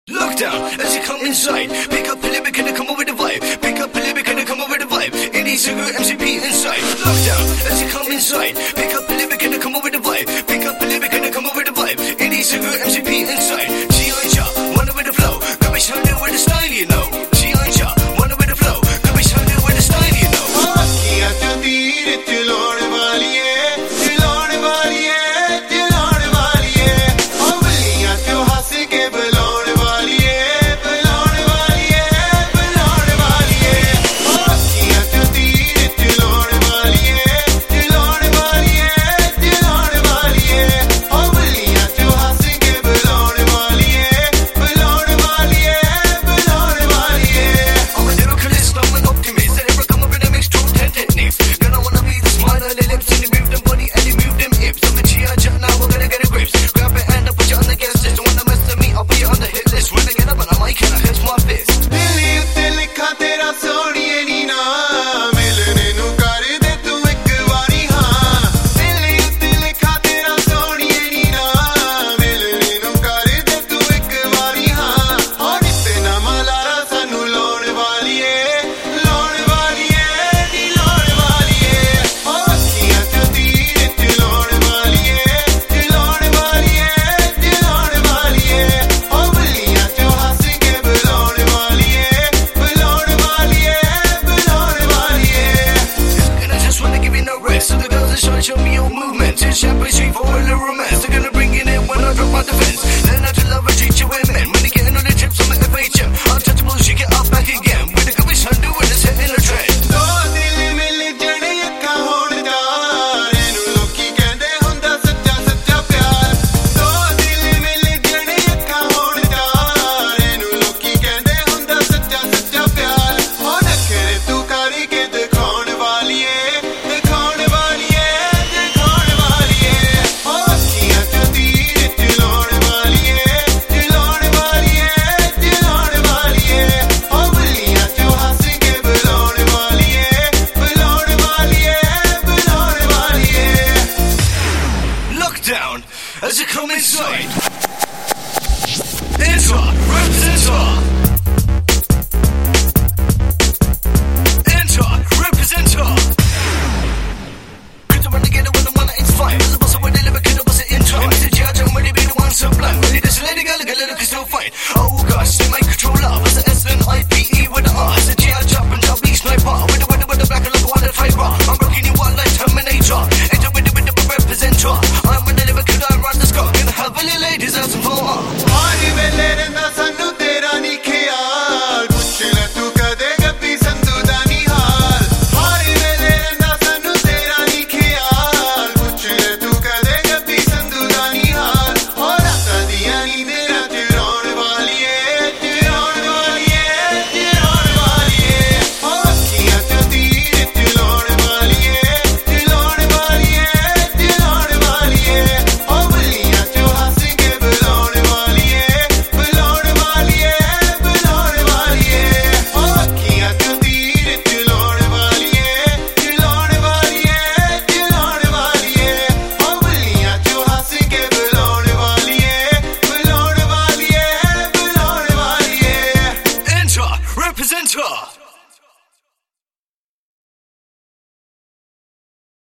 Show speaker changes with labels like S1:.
S1: Lockdown as you come inside. Pick up a lyric and come over with the vibe. Pick up a lyric and come over with the vibe. Indie cigarette MCP inside. Lockdown as you come inside. Pick up a lyric and come over with the vibe. Pick up a lyric and come over with the vibe. Indie cigarette MCP inside. G.I. wanna with the flow. Got me shining with the style, you know. G.I. wanna with the flow. Got me shining with the style, you know. Show me your movement. Champagne street for all the romance. They're gonna bring in it when I drop out the fence. Learn how to love and treat you women. When they getting on the trips, I'm an FHM. Untouchable, she get up back again. With the garbage undo and it's setting a trend. As you come inside, enter, representer. Enter, representer. Cause I run together when I wanna inspire. As a boss, when they live, I could bust it in time. I said, yeah, I'm ready to be the one so blind. Ready to let it go, look a little, cause